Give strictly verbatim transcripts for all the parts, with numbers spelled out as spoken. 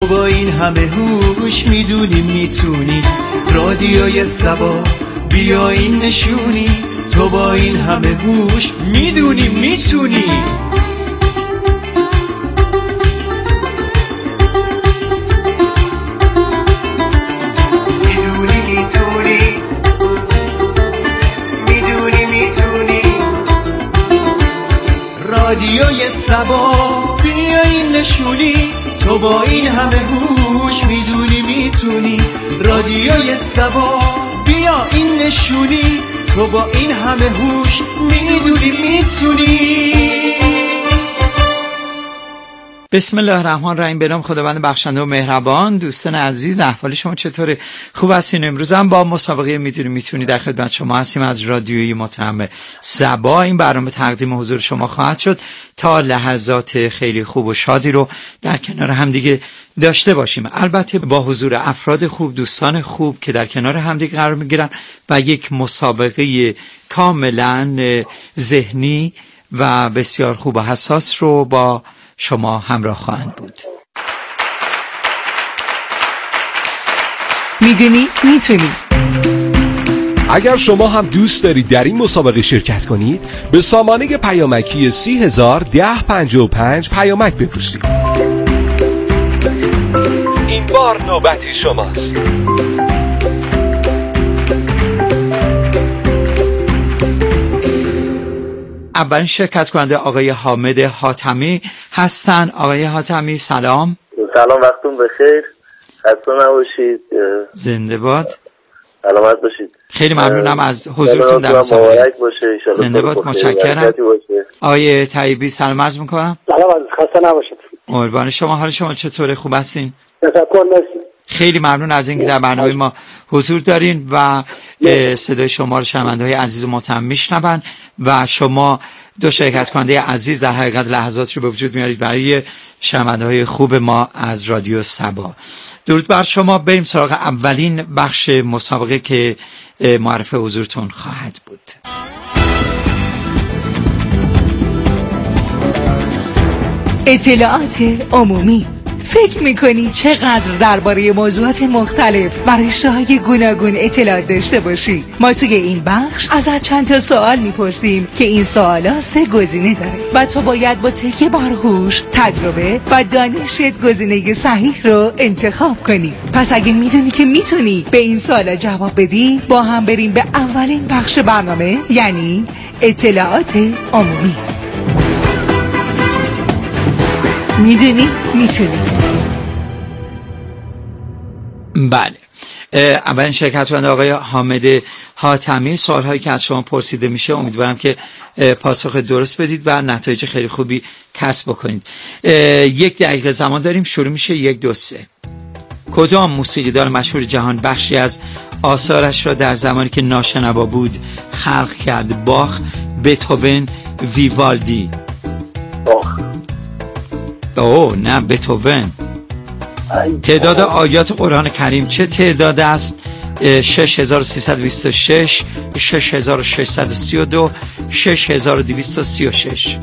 با این همه هوش میدونی میتونی رادیوی سبا بیا این نشونی تو با این همه هوش میدونی میتونی میدونی میتونی میدونی میتونی رادیوی سبا بیا این نشونی تو با این همه هوش میدونی میتونی رادیوی سبا بیا این نشونی تو با این همه هوش میدونی میتونی. بسم الله الرحمن الرحیم. به نام خداوند بخشنده و مهربان. دوستان عزیز، احوال شما چطوره؟ خوب هستین؟ امروز هم با مسابقه میدونی میتونی در خدمت شما هستیم از رادیوی محترم سبا. این برنامه تقدیم حضور شما خواهد شد تا لحظات خیلی خوب و شادی رو در کنار همدیگه داشته باشیم، البته با حضور افراد خوب، دوستان خوب که در کنار همدیگه قرار میگیرن و یک مسابقه کاملا ذهنی و بسیار خوب و حساس رو با شما همراه خواهند بود. میدونی میتونی. اگر شما هم دوست دارید در این مسابقه شرکت کنید، به سامانه پیامکی سی هزار ده پنجاه و پنج پیامک بفرستید. این بار نوبتی شماست. اولین شرکت کننده آقای حامد حاتمی هستن. آقای حاتمی سلام. سلام، وقتون بخیر، خسته نباشید، زنده باد، سلامت باشید. خیلی ممنونم از حضورتون در مسابقه. مبارک باشه، زنده باد، متشکرم. آقای طیبی سلام عرض میکنم. سلام عزیز، خسته نباشید. قربان شما. حال شما چطوره؟ خوب هستین؟ تشکر، مرسی. خیلی ممنون از اینکه در برنامه ما حضور دارین و صدای شما رو شنونده‌های عزیز و محترم میشنون و شما دو شرکت کننده عزیز در حقیقت لحظات رو به وجود میارید برای شنونده‌های خوب ما از رادیو سبا. درود بر شما. بریم سراغ اولین بخش مسابقه که معرفی حضورتون خواهد بود. اطلاعات عمومی. فکر میکنی چقدر درباره موضوعات مختلف و رشته‌های گوناگون اطلاعات داشته باشی؟ ما توی این بخش ازت چند تا سوال میپرسیم که این سوالا سه گزینه داره و تو باید با تکیه بر هوش، تجربه و دانشت گزینه صحیح رو انتخاب کنی. پس اگه میدونی که میتونی به این سوالا جواب بدی، با هم بریم به اولین بخش برنامه، یعنی اطلاعات عمومی. میدونی میتونی. بله، اولین شرکت کننده آقای حامد حاتمی، سوالهایی که از شما پرسیده میشه امیدوارم که پاسخ درست بدید و نتایج خیلی خوبی کسب بکنید. یک دقیقه زمان داریم، شروع میشه. یک دو سه. کدام موسیقیدان مشهور جهان بخشی از آثارش را در زمانی که ناشنوا بود خلق کرد؟ باخ، بتهوون، ویوالدی؟ باخ. اوه نه، بتهوون. تعداد آیات قرآن کریم چه تعداد است؟ شش هزار و سیصد و بیست و شش، شش هزار و ششصد و سی و دو، شش هزار و دویست و سی و شش.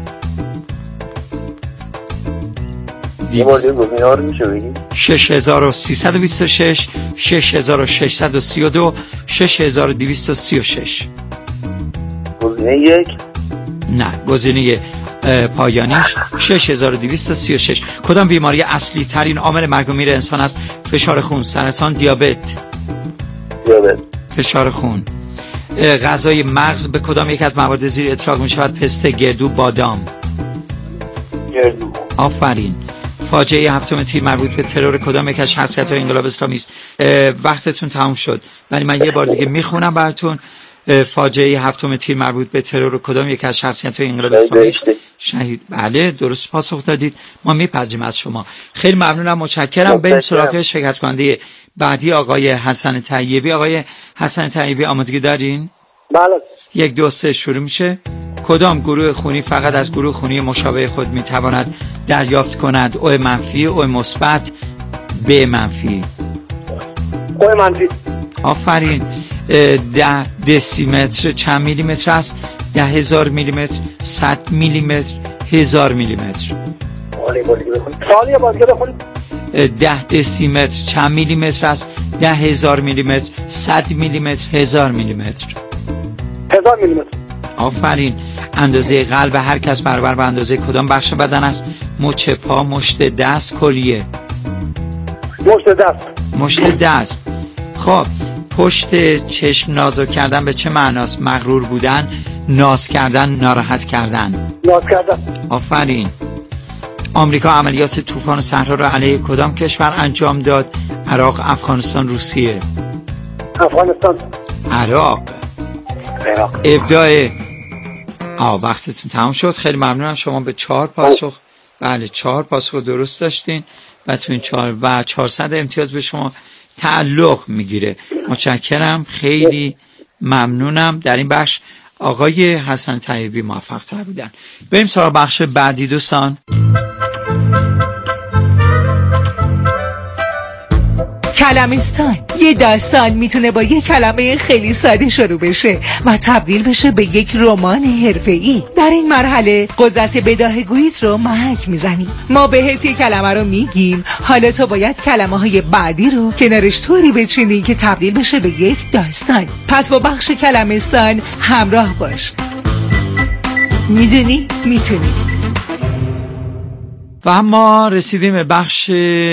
شش هزار و سیصد و بیست و شش، شش هزار و ششصد و سی و دو، شش هزار و دویست و سی و شش. گزینه یک؟ نه، گزینه پایانیش شش هزار و دویست و سی و شش. کدام بیماری اصلی ترین عامل مرگ و میر انسان است؟ فشار خون، سرطان، دیابت؟ دیابت. فشار خون. غذای مغز به کدام یک از موارد زیر اطلاق می شود؟ پسته، گردو، بادام؟ گردو. آفرین. فاجعه هفتم تیر مربوط به ترور کدام یک از شخصیت‌های انقلاب اسلامی است؟ وقتتون تموم شد، ولی من یه بار دیگه میخونم براتون. فاجعه هفتم تیر مربوط به ترور کدام یک از شخصیت‌های انقلاب اسلامی است؟ شهید. بله، درست پاسخ دادید. ما میپذیریم از شما. خیلی ممنونم، متشکرم. بریم سراغ شرکت کننده بعدی آقای حسن طیبی. آقای حسن طیبی آمادگی دارین؟ بله. یک دو سه شروع میشه. کدام گروه خونی فقط از گروه خونی مشابه خود میتواند دریافت کند؟ او منفی، او مثبت، ب منفی؟ او منفی. آفرین. ده دسیمتر چند میلیمتر است؟ ده هزار میلیمتر، صد میلیمتر، هزار میلیمتر؟ عالی، بازی بخونید. سوالی بازی بخونید. ده دسیمتر چند میلیمتر است؟ ده هزار میلیمتر، صد میلیمتر، هزار میلیمتر؟ هزار میلیمتر. آفرین. اندازه قلب هر کس برابر به اندازه کدام بخش بدن است؟ مچ پا، مشت دست، کلیه؟ مشت دست. مشت دست. خب پشت چشم نازک کردن به چه معناست؟ مغرور بودن، ناز کردن، ناراحت کردن؟ ناز کردن. آفرین. آمریکا عملیات طوفان صحرا را علیه کدام کشور انجام داد؟ عراق، افغانستان، روسیه؟ افغانستان. عراق. عراق. ابداع آه وقتتون تمام شد. خیلی ممنونم. شما به چهار پاسخ بله چهار پاسخ درست داشتین و تو این چهار و چهارصد امتیاز به شما تعلق میگیره. متشکرم، خیلی ممنونم. در این بخش آقای حسن طیبی موفق تر بودن. بریم سراغ بخش بعدی دوستان. کلمستان. یه داستان میتونه با یه کلمه خیلی ساده شروع بشه و تبدیل بشه به یک رمان حرفه‌ای. در این مرحله قدرت بداهه‌گوییت رو محک میزنی. ما بهت یه کلمه رو میگیم، حالا تو باید کلمه های بعدی رو کنارش طوری بچینی که تبدیل بشه به یک داستان. پس با بخش کلمستان همراه باش. میدونی؟ میتونی. و ما رسیدیم به بخش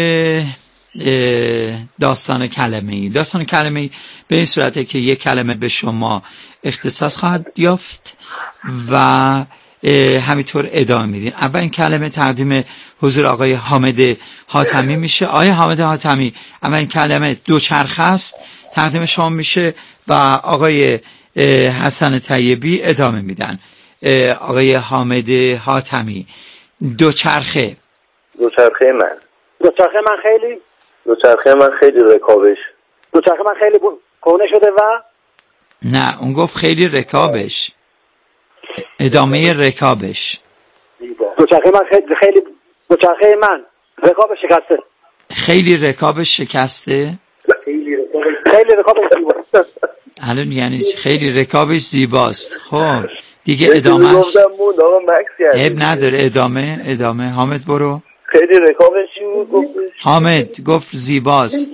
داستان کلمه‌ای. داستان کلمه‌ای به این صورته که یک کلمه به شما اختصاص خواهد یافت و همینطور ادامه میدین. اولین کلمه تقدیم حضور آقای حامد حاتمی میشه. آقای حامد حاتمی، اولین کلمه دوچرخه است، تقدیم شما میشه و آقای حسن طیبی ادامه میدن. آقای حامد حاتمی، دوچرخه. دوچرخه من. دوچرخه من خیلی دوچرخه من خیلی رکابش. دوچرخه من خیلی کهنه شده و نه، اون گفت خیلی رکابش. ادامه رکابش. دوچرخه من خیلی خیلی دوچرخه من رکابش شکسته. خیلی رکابش شکسته. خیلی رکابش زیباست. الان یعنی خیلی رکابش زیباست. خب دیگه ادامهش اب نداره. ادامه ادامه حامد برو. خیلی رکابش بود. حامد گفت زیباست.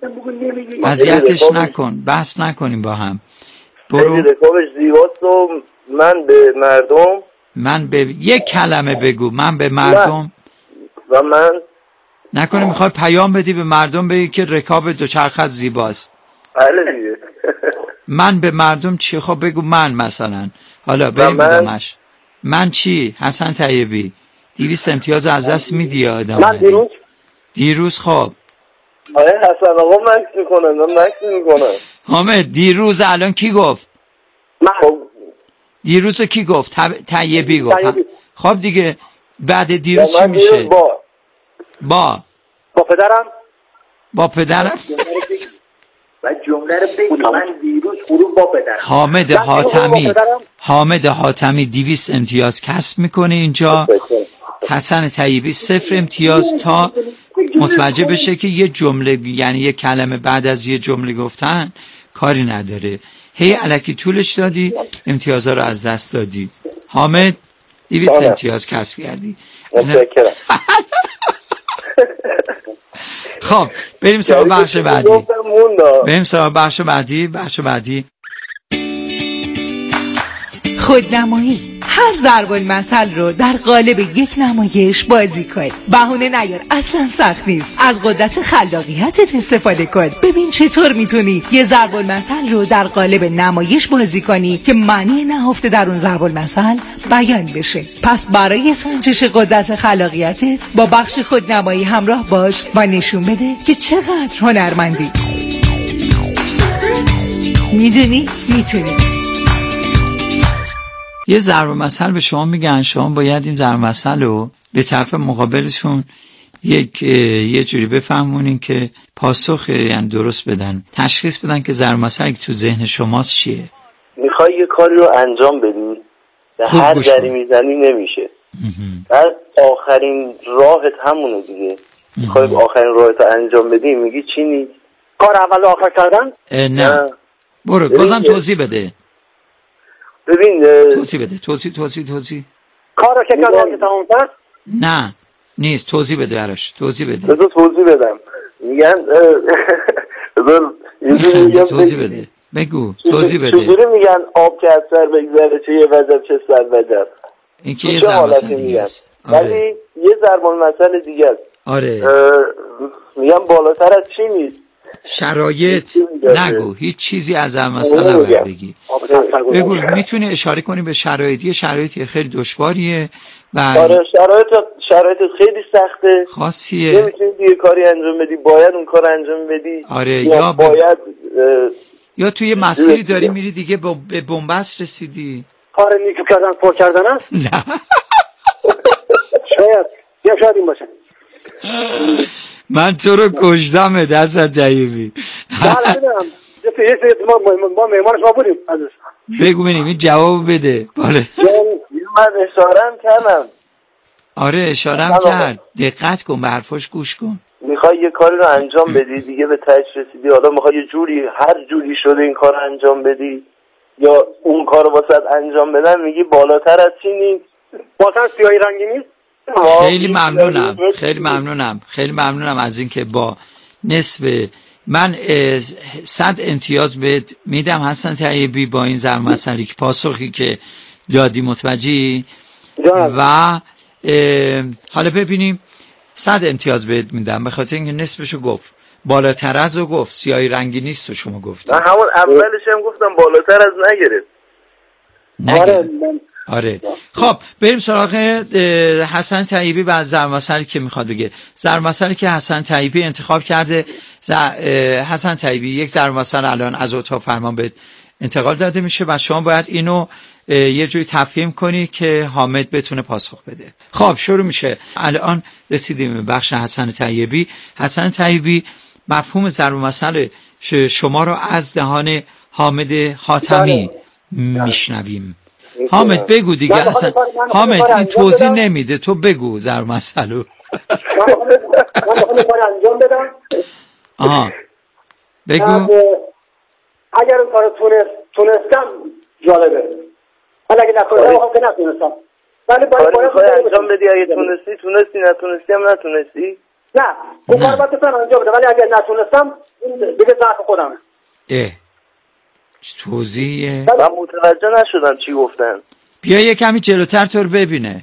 اذیتش نکن، بحث نکنیم با هم. برو. خیلی رکابش زیباست و من به مردم من به یک کلمه بگو. من به مردم و من نکنه میخوای پیام بدی به مردم بگی که رکاب دوچرخه زیباست. بله دیگه. من به مردم چی؟ خب بگو من مثلا. حالا بریم ادامش. من چی؟ حسن طیبی دیویس امتیاز از دست میدی یا ادامه؟ من دیروز دیروز. خب آره حسن آقا مکس میکنن. من مکس میکنم. حامد دیروز الان کی گفت؟ من. دیروز کی گفت؟ طیبی گفت. طیبی. خب دیگه بعد دیروز چی میشه؟ با با با پدرم. با پدرم. و جمله رو بگی من دیروز غروب با پدرم. حامد حاتمی حامد حاتمی دیویس امتیاز کسب میکنه اینجا. حسن طیبی صفر امتیاز تا متوجه بشه که یه جمله یعنی یه کلمه بعد از یه جمله گفتن کاری نداره. هی الکی طولش دادی، امتیازها رو از دست دادی. حامد دیویس امتیاز کسب کردی. متشکرم. خب بریم سراغ بخش بعدی. بریم سراغ بخش بعدی. بخش بعدی خودنمایی. هر ضرب المثل رو در قالب یک نمایش بازی کن. بهونه نیار، اصلا سخت نیست. از قدرت خلاقیتت استفاده کن. ببین چطور میتونی یه ضرب المثل رو در قالب نمایش بازی کنی که معنی نهفته در اون ضرب المثل بیان بشه. پس برای سنجش قدرت خلاقیتت با بخش خودنمایی همراه باش و نشون بده که چقدر هنرمندی. میدونی؟ میتونی. یه ضرب مثل به شما میگن، شما باید این ضرب مثل رو به طرف مقابلشون یک یه جوری بفهمونین که پاسخ یعنی درست بدن، تشخیص بدن که ضرب مثل تو ذهن شماست چیه. میخوای یه کاری رو انجام بدی به هر جری میزنی نمیشه. بعد آخرین راهت همونه دیگه. میخوای آخرین راهت رو انجام بدی میگی چی نیست؟ کار اول آخر کردن؟ نه, نه. برو بازم توضیح بده. ببین توضیح بده. توضیح توضیح توضیح کار رو که کردن که تمام کرد؟ نه نیست. توضیح بده براش، توضیح بده. بذار توضیح بدم. میگن بذار میگم توضیح بده. بگو توضیح بده. چجوری میگن آب که از سر بگذره چه یه وجب چه سر وجب؟ این که یه ضرب مثل دیگه است. ولی یه ضرب المثل دیگه است. آره. میگم بالاتر از چی نیست؟ شرایط نگو، هیچ چیزی از ضرب مثل نباید بگی. بگو میتونی اشاره کنی به شرایطی شرایطی خیلی دشواریه و آره شرایط شرایط خیلی سخته، خاصیه، نمیتونی یه کاری انجام بدی، باید اون کار انجام بدی. آره یا, یا باید یا توی مسیری داری میری دیگه به بنبست رسیدی. کار نیکو کردن پر کردن است؟ نه شاید یا شاید این باشه. من تو رو کشتم دست طیبی. بله میدونم. یه سری ما ما مهمان شما بودیم عزیز. بگو ببینیم این جواب بده. بله من اشاره‌ام کردم. آره اشاره‌ام کرد. دقت کن به حرفاش گوش کن. میخوای یه کاری رو انجام بدی دیگه به تهش رسیدی، حالا میخوای یه جوری هر جوری شده این کار رو انجام بدی یا اون کار رو واسه انجام بدن میگی بالاتر از چی نیست؟ واسه سیاهی رنگی نیست؟ خیلی ممنونم خیلی ممنونم خیلی ممنونم از اینکه با نصف من صد امتیاز بهت میدم حسن طیبی با این ضرب مثلی که پاسخی که دادی متوجهی و حالا ببینیم صد امتیاز بهت میدم به خاطر اینکه نصفشو گفت، بالاتر از رو گفت، سیاهی رنگی نیست و شما گفتی. من همون اولش هم گفتم بالاتر از نگرفت. نگرفت. آره خب بریم سراغ حسن طیبی و ضرب مثلی که میخواد بگه. ضرب مثلی که حسن طیبی انتخاب کرده، حسن طیبی یک ضرب مثل الان از اتاق فرمان به انتقال داده میشه و شما باید اینو یه جوری تفهیم کنی که حامد بتونه پاسخ بده. خب شروع میشه. الان رسیدیم به بخش حسن طیبی. حسن طیبی مفهوم ضرب مثل شما رو از دهان حامد حاتمی میشنویم. حامد بگو دیگه. اصلا حامد این توضیح نمیده، تو بگو ضرب مثل رو. من بخوام کار انجام بدم. آها بگو. اگر اون کارو تونست تونستم جالبه، ولی اگه نکنم واقعا نتونستم. ولی باید باید انجام بدی. اگه تونستی تونستی، نتونستی هم نتونستی. نه اون کارو باید بتونم انجام بدم، ولی اگه نتونستم دیگه ضعف خودمه. اه توضیحه. من متوجه نشدم چی گفتن. بیا یه کمی جلوتر تو رو ببینه.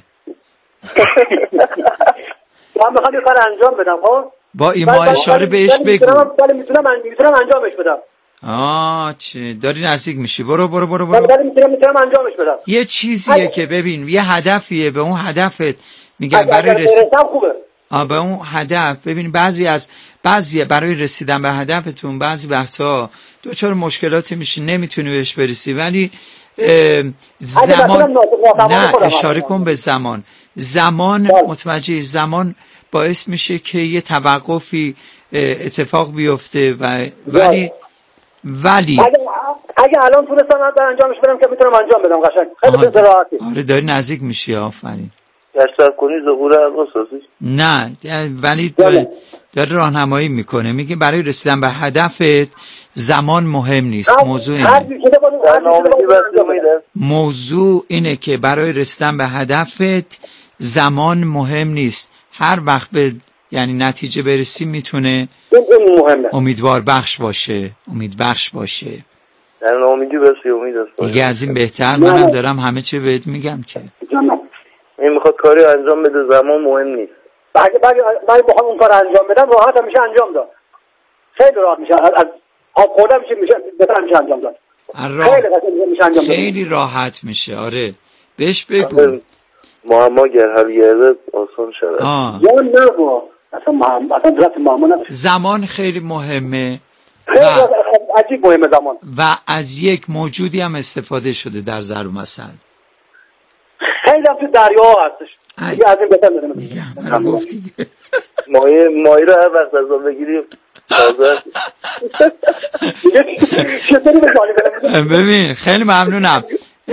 من میخوام یه کار انجام بدم خب با ایما اشاره بهش بگو. ولی میتونم میتونم انجامش بدم. آه چه داری نزدیک میشی. برو برو برو برو. ولی میتونم میتونم انجامش بدم. یه چیزیه که ببین یه هدفیه، به اون هدفت میگن برای رسیدن خوبه. آه به اون هدف. ببین بعضی از بعضی برای رسیدن به هدفتون بعضی وقتا دوچار مشکلاتی میشی نمیتونی بهش برسی، ولی زمان نه اشاره کن به زمان. زمان متوجه زمان باعث میشه که یه توقفی اتفاق بیفته و ولی ولی اگه, اگه الان تونستم انجامش بدم که میتونم انجام بدم قشنگ. خیلی به راحتی. آره داری نزدیک میشی. آفرین. دستر کنی ظهور اساسی. نه ولی داره, داره راهنمایی میکنه. میگه برای رسیدن به هدفت زمان مهم نیست. موضوع اینه. موضوع اینه که برای رسیدن به هدفت زمان مهم نیست. هر وقت به یعنی نتیجه برسی میتونه امیدوار بخش باشه، امید بخش باشه. در امیدی برسی امید است. دیگه از این بهتر منم دارم همه چی بهت میگم که این میخواد کاری انجام بده زمان مهم نیست. اگه من بخوام اون کار انجام بدم راحت میشه انجام داد. خیلی راحت میشه. از آب خوردن میشه میشه بهتر میشه انجام داد. خیلی راحت میشه انجام داد. خیلی راحت میشه. آره بهش بگو. معما گر حل گردد آسان شود. آه یا نه با اصلا معما اصلا درست معما نه. زمان خیلی مهمه. خیلی عجیب مهمه زمان. و از یک موجودی هم استفاده شده در ضرب مثل. خیلی هم تو دریا هستش. دیگه از این بهتر ندونم. دیگه من گفت دیگه. مایه مایه رو هر وقت از آن بگیریم تازه. ببین خیلی ممنونم.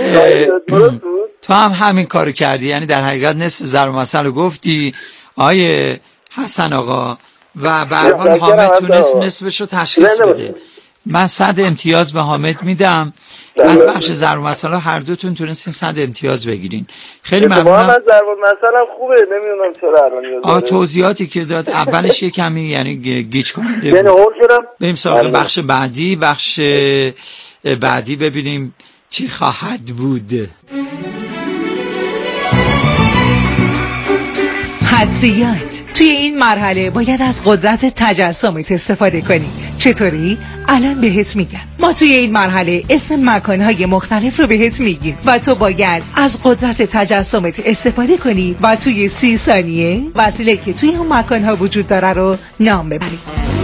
تو هم همین کارو کردی، یعنی در حقیقت نصف ضرب مثل رو گفتی آیه حسن آقا و به هر حال حامد تونست نصفش رو تشخیص بده من صد امتیاز به حامد میدم. از بخش ضرب المثل هر دوتون تونستین صد امتیاز بگیرین. خیلی ممنونم. من ضرب المثل خوبه، نمیدونم چرا الان آ توضیحاتی که داد اولش یه کمی یعنی گیج کننده یعنی هول شدم. بریم سراغ بخش بعدی. بخش بعدی ببینیم چی خواهد بود. حدسیات. توی این مرحله باید از قدرت تجسمت استفاده کنی. چطوری؟ الان بهت میگم. ما توی این مرحله اسم مکانهای مختلف رو بهت میگیم و تو باید از قدرت تجسمت استفاده کنی و توی سی ثانیه وسیله که توی اون مکانها وجود داره رو نام ببری.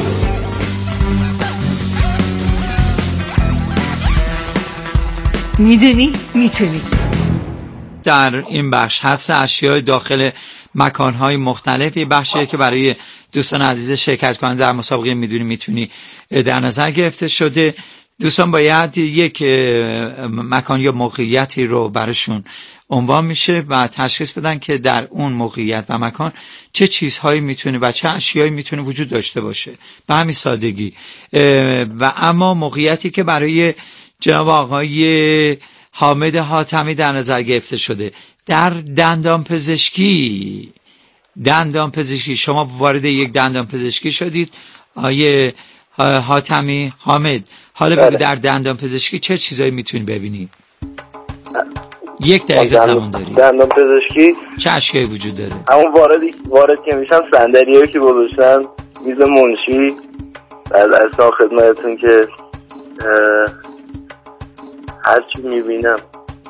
میدونی؟ میتونی. در این بخش حدس اشیاء داخل مکانهای مختلف یه بخشیه که برای دوستان عزیز شرکت کننده در مسابقه میدونی میتونی در نظر گرفته شده. دوستان باید یک مکان یا موقعیتی رو براشون عنوان میشه و تشخیص بدن که در اون موقعیت و مکان چه چیزهایی میتونه و چه اشیایی میتونه وجود داشته باشه، به همین سادگی. و اما موقعیتی که برای جناب آقای حامد حاتمی در نظر گرفته شده در دندان پزشکی. دندان پزشکی، شما وارد یک دندان پزشکی شدید آیه حاتمی. حامد حالا بگو در دندان پزشکی چه چیزایی میتونی ببینی؟ یک دقیقه زمان داری. دندان پزشکی چه اشیایی وجود داره؟ همون وارد وارد که میشن صندلیایی که گذاشتن، میز منشی، از اصلا خدمتتون که هر چی میبینم.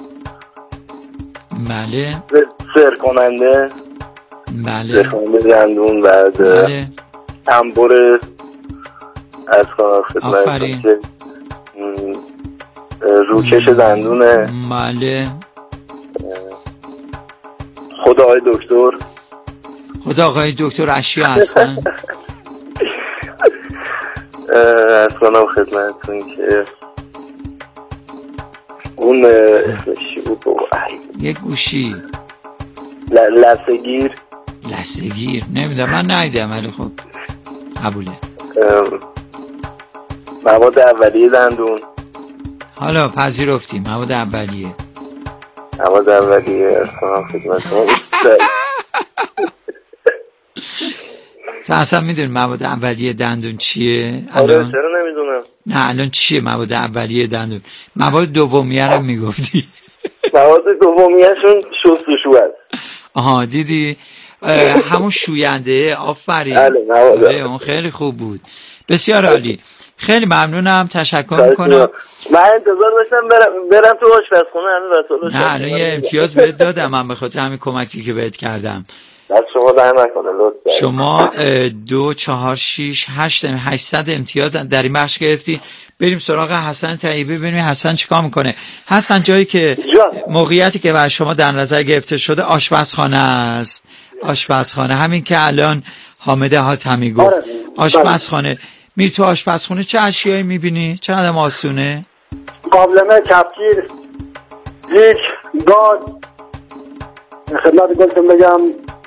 بله. سر کننده. بله. سر کننده دندون. بعد بله. تنبور از خدمتتون که روکش دندونه. بله. خود آقای دکتر. خود آقای دکتر اشیا هستن. از کنم خدمتتون که اون اسمشی بود یک گوشی لثه‌گیر. لثه‌گیر نمیدونم، من ندیدم ولی خب قبوله. مواد اولیه دندون. حالا پذیرفتیم مواد اولیه. مواد اولیه از کنم خدمتتون. تو اصلا میدونی مواد اولیه دندون چیه؟ آره چرا نمیدونم. نه الان چیه مواد اولیه دندون؟ مواد دومیه رو میگفتی. مواد دومیه شون شستشو است. آها دیدی؟ همون شوینده. آفرین. آره اون خیلی خوب بود. بسیار عالی. خیلی ممنونم، تشکر میکنم. من انتظار داشتم برم برم تو آشپزخونه همین وسایل. نه الان یه امتیاز بهت دادم من به خاطر همین کمکی که بهت کردم. از شما دعا نکنه لطفا. شما دو چهار شیش هشت هشتصد امتیاز در این بخش گرفتی. بریم سراغ حسن طیبی ببینیم حسن چیکار میکنه. حسن جایی که موقعیتی که برای شما در نظر گرفته شده آشپزخانه است. آشپزخانه همین که الان حامد حاتمی گفت. آشپزخانه. میری تو آشپزخونه چه اشیایی میبینی؟ چه آدم آسونه؟ قابلمه، کفگیر، دیگ، گاز. خدمت گلتون بگم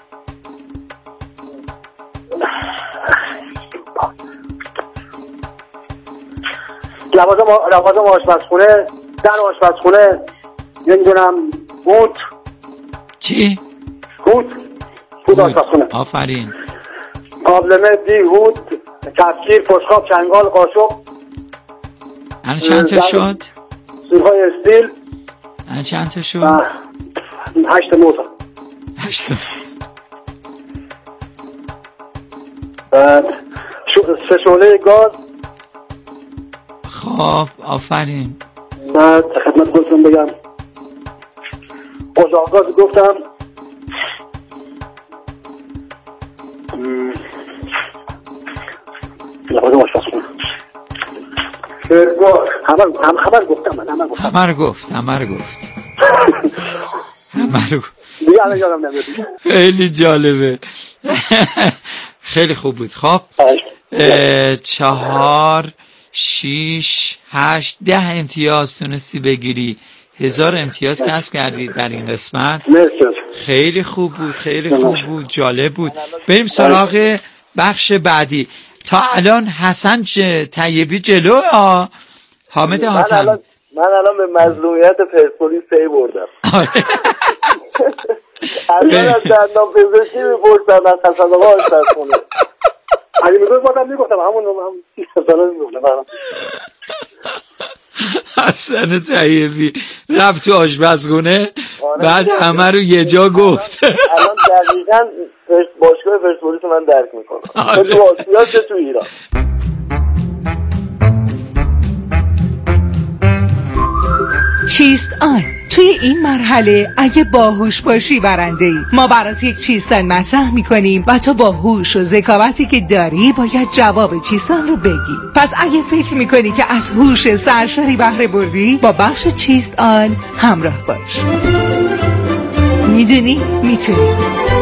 لوازم لوازم آشپزخونه، در آشپزخونه، نمیدونم هوت. چی؟ هوت. هوت آشپزخونه. آفرین. قابلمه، دیگ، هوت، کفگیر، پشخاب، چنگال، قاشق. الان چند تا شد؟ سورهای استیل. الان چند تا شد؟ هشت موتا. هشت تا. بعد سه شعله گاز. خب آفرین. بعد خدمت گفتم بگم اجاق گاز گفتم. لوازم آشپزخونه. هم خبر گفتم من همه گفتم. همه رو گفت همه رو گفت همه رو گفت. دیگه الان یادم نمیاد. خیلی جالبه. خیلی خوب بود. خب چهار شیش هشت ده امتیاز تونستی بگیری. هزار امتیاز کسب کردی در این قسمت. خیلی خوب بود، خیلی خوب بود، جالب بود. بریم سراغ بخش بعدی. تا الان حسن طیبی جلو حامد حاتمی. من الان من الان به مظلومیت پرسپولیس پی بردم. الان از دندان پزشکی میپرسن از حسن آقا آشپزخونه. اگه میگوید بازم میگفتم همون هم سی ساله میگفتم. حسن طیبی رفت تو آشپزخونه بعد همه رو یه جا گفت. الان دقیقاً باشگاه پرسپولیس من درک میکنم. چه تو آسیا چه تو ایران. چیست آن؟ توی این مرحله اگه باهوش باشی برنده ای. ما برات یک چیستان مطرح میکنیم و تو با هوش و ذکاوتی که داری باید جواب چیستان رو بگی. پس اگه فکر میکنی که از هوش سرشاری بهره بردی، با بخش چیست آن همراه باش. میدونی میتونی.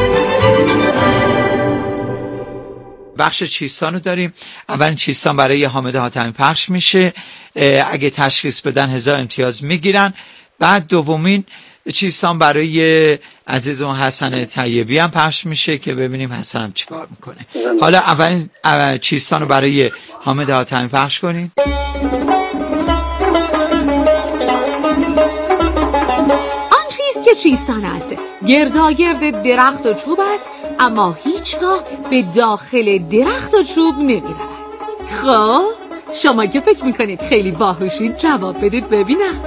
بخش چیستان رو داریم. اولین چیستان برای حامد حاتمی پخش میشه، اگه تشخیص بدن هزار امتیاز میگیرن. بعد دومین چیستان برای عزیزم حسن طیبی هم پخش میشه که ببینیم حسن هم چیکار میکنه. حالا اولین چیستان رو برای حامد حاتمی پخش کنیم. آن چیز که چیستان است گرداگرد درخت و چوب است، اما هیچگاه به داخل درخت و چوب نمیرود. خب شما که فکر میکنید خیلی باهوشید جواب بدید ببینم.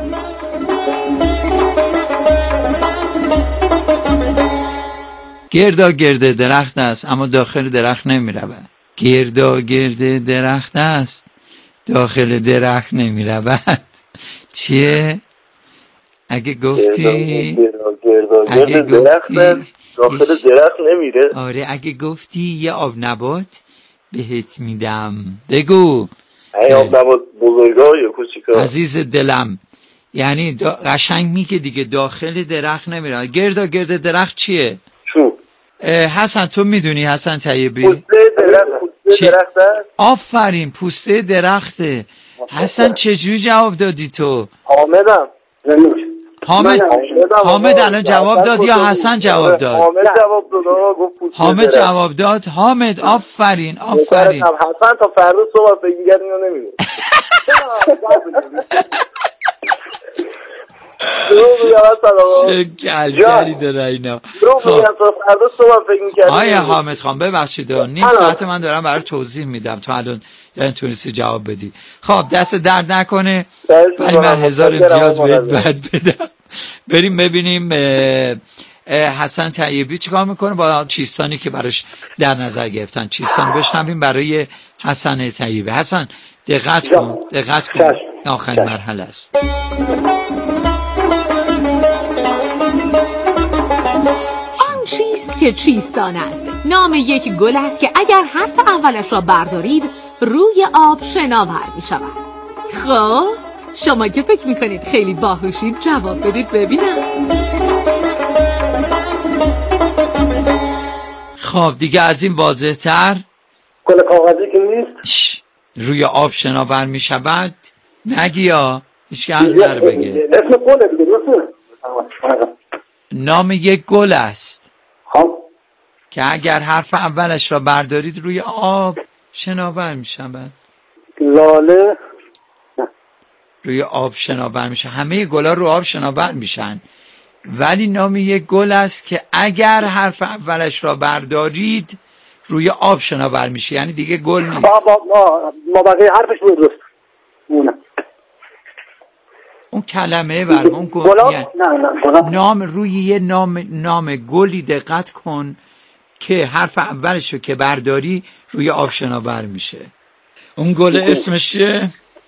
گردا گرد درخت است اما داخل درخت نمی رود. گردا گرد درخت است داخل درخت نمی رود. چیه؟ اگه گفتی گردا گرد درخت داخل درخت نمیره. آره اگه گفتی یه آب نبات بهت میدم. بگو. ای آب نبات بزرگا یا کوچیکا؟ عزیز دلم یعنی دا قشنگ میگه دیگه داخل درخت نمیره. گردا گرد درخت چیه؟ چوب. حسن تو میدونی حسن طیبی؟ پوسته درخت. پوسته درخت است؟ آفرین پوسته درخته. حسن چجوری جواب دادی تو؟ حامدم. حامد حامد الان جواب داد یا حسن جواب داد؟ حامد جواب داد. گفت پوسته. حامد جواب داد. حامد آفرین آفرین. حسن تا فردا صبح فکر می‌کرد اینو نمی‌گه. چه گلگلی داره اینا. آیا حامد خان ببخشید نیم ساعت من دارم برای توضیح میدم تو الان یعنی تونستی جواب بدی. خب دست درد نکنه ولی من هزار امتیاز بهت بعد بدم. بریم ببینیم حسن طیبی چیکار میکنه با چیستانی که براش در نظر گرفتن. چیستان بشنویم برای حسن طیبی. حسن دقت کن دقت کن آخرین مرحله است. آن چیست که چیستان است نام یک گل است که اگر حرف اولش را بردارید روی آب شناور می شود. خب شما که فکر می کنید خیلی باهوشید جواب بدید ببینم. خب دیگه از این واضح تر گل کاغذی که نیست روی آب شناور می شود نگی یا هیچ که هم در بگه. اسم گله دیگه درسته؟ نام یک گل است خب که اگر حرف اولش را بردارید روی آب شناور می شود. لاله. روی آب شناور میشه. همه گلا رو آب شناور میشن ولی نام یک گل است که اگر حرف اولش را بردارید روی آب شناور میشه یعنی دیگه گل نیست. ما ما ما بقیه حرفش بود درست. اون اون کلمه بر اون گل یعنی نام روی یه نام نام گلی دقت کن که حرف اولش رو که برداری روی آب شناور میشه. اون گل اسمش چیه؟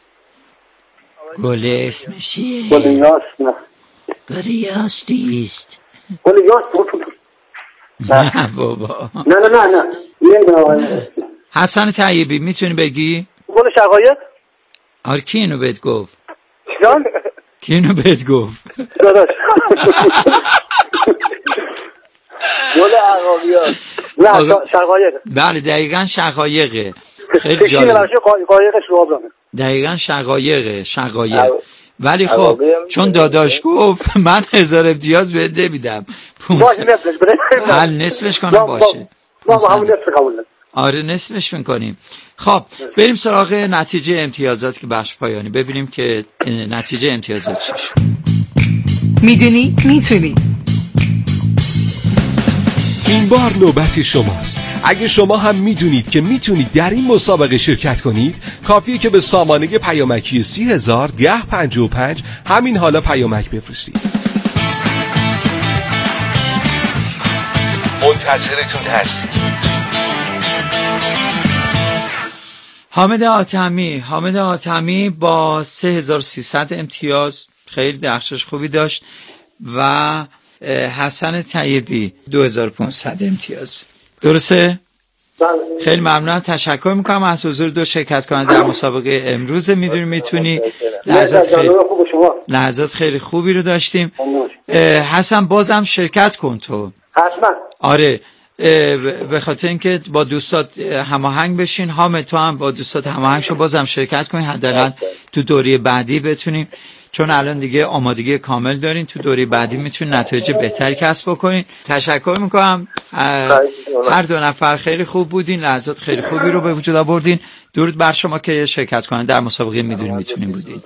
گل اسمش چیه؟ گل یاس. نه گل یاس نیست. گل یاس نه بابا. نه نه نه نه نمیدونم. حسن طیبی میتونی بگی؟ گل شقایق. آره کی اینو بهت گفت؟ جان کی اینو بهت گفت؟ داداش گل عقابیات. نه شقایق. بله دقیقاً شقایقه. خیلی جالب. شقایقش رو آبرانه. دقیقاً شقایقه شقایق. ولی خب چون داداش گفت من هزار امتیاز بهت نمیدم. باشه نصفش بده. حل نصفش کنم باشه. ما همون نصف قبول. آره نصفش میکنیم. خب بریم سراغ نتیجه امتیازات که بخش پایانی، ببینیم که نتیجه امتیازات چی شد. میدونی میتونی. این بار نوبت شماست. اگه شما هم میدونید که میتونید در این مسابقه شرکت کنید، کافیه که به سامانه پیامکی سی هزار ده پنجاه و پنج همین حالا پیامک بفرستید. منتظرتون هستید. حامد حاتمی حامد حاتمی با سه هزار و سیصد امتیاز خیلی درخشش خوبی داشت و حسن طیبی دو هزار و پانصد امتیاز. درسته؟ خیلی ممنون، تشکر میکنم از حضور دو شرکت کننده در مسابقه امروز میدونی میتونی. لحظات خیلی لحظات خیلی خوبی رو داشتیم. حسن بازم شرکت کن تو. حتما. آره به خاطر اینکه با دوستات هماهنگ بشین. حامد تو هم با دوستات هماهنگ شو بازم شرکت کنین، حداقل تو دوره بعدی بتونیم، چون الان دیگه آمادگی کامل دارین، تو دوره بعدی میتونین نتایج بهتری کسب بکنین. تشکر میکنم، هر دو نفر خیلی خوب بودین، لحظات خیلی خوبی رو به وجود آوردین. درود بر شما که شرکت کنن در مسابقه میدونیم میتونین بودین.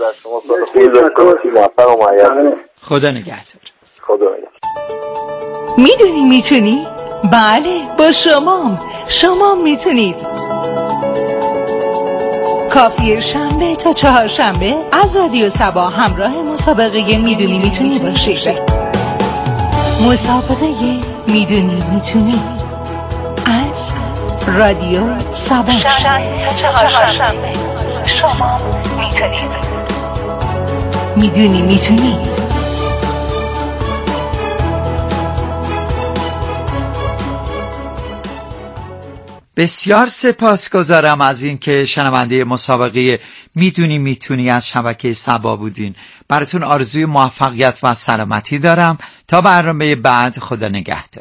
خدا نگهدار. خدا نگهدار. میدونی میتونی؟ بله با شما شما میتونید. کافیه شنبه تا چهارشنبه از رادیو سبا همراه مسابقه میدونی میتونی باشید. مسابقه میدونی میتونی از رادیو سبا شنبه تا چهارشنبه شما میتونید. میدونی میتونید. بسیار سپاسگزارم از این که شنونده مسابقه میدونی میتونی از شبکه سبا بودین. براتون آرزوی موفقیت و سلامتی دارم. تا برنامه بعد، خدا نگهدار.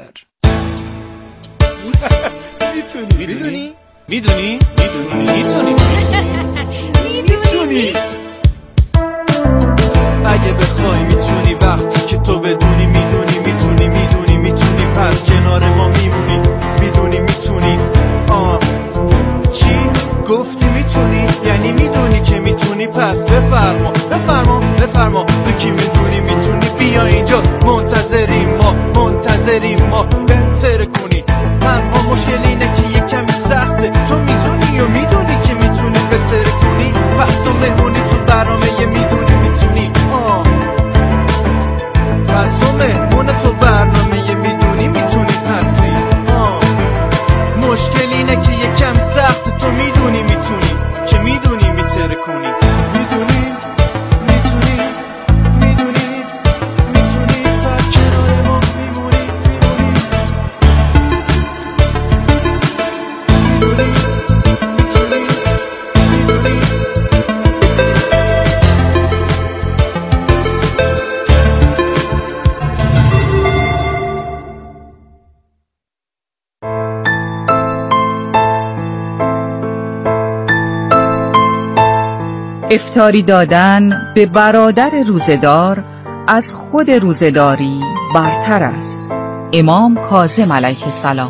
میتونی میدونی میدونی میتونی میتونی اگه بخوای میتونی، وقتی که تو بدونی میدونی میتونی میدونی میتونی پس کنار ما میمونی. میدونی میتونی آه چی گفتی میتونی؟ یعنی میدونی که میتونی، پس بفرما بفرما بفرما تو کی میدونی میتونی. بیا اینجا منتظریم ما منتظریم ما بهتر کنی. تنها مشکل اینه که یه کمی سخته. تو میزونی و میدونی که میتونی بهتر کنی، پس تو مهمونی تو برنامه میدونی میتونی. آه پس تو مهمون تو برنامه میدونی میتونی پسی. آه مشکل اینه که یه کمی سخت. تو میدونی میتونی که میدونی میتره کنی. میدونی میتونی میدونی میتونی پس کنار ما میمونی. میدونی میتونی میدونی افطاری دادن به برادر روزدار از خود روزداری برتر است. امام کاظم علیه السلام.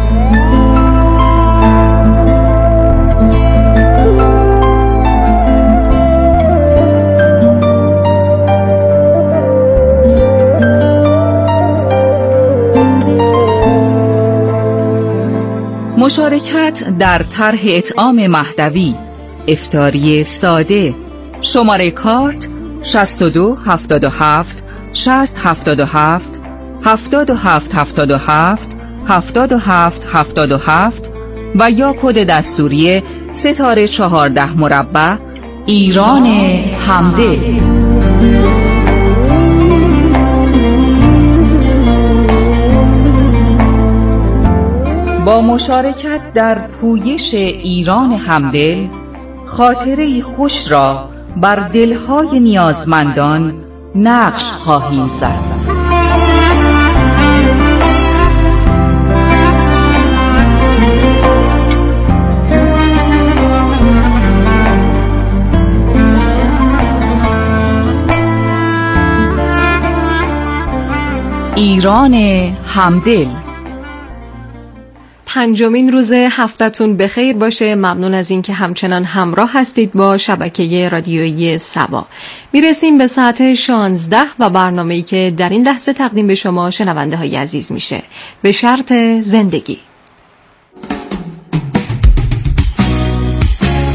مشارکت در طرح اطعام مهدوی افطاری ساده. شماره کارت شصت و دو هفتاد و هفت شصت هفتاد و هفت هفتاد و هفت هفتاد و هفت هفتاد و هفت هفتاد و هفت و یا کد دستوری ستاره چهارده مربع ایران همدل. با مشارکت در پویش ایران همدل، خاطره خوش را بر دلهای نیازمندان نقش خواهیم زد. ایران همدل. پنجمین روز هفتتون بخیر باشه. ممنون از این که همچنان همراه هستید با شبکه رادیویی سبا. میرسیم به ساعت شانزده و برنامه‌ای که در این لحظه تقدیم به شما شنونده های عزیز میشه. به شرط زندگی.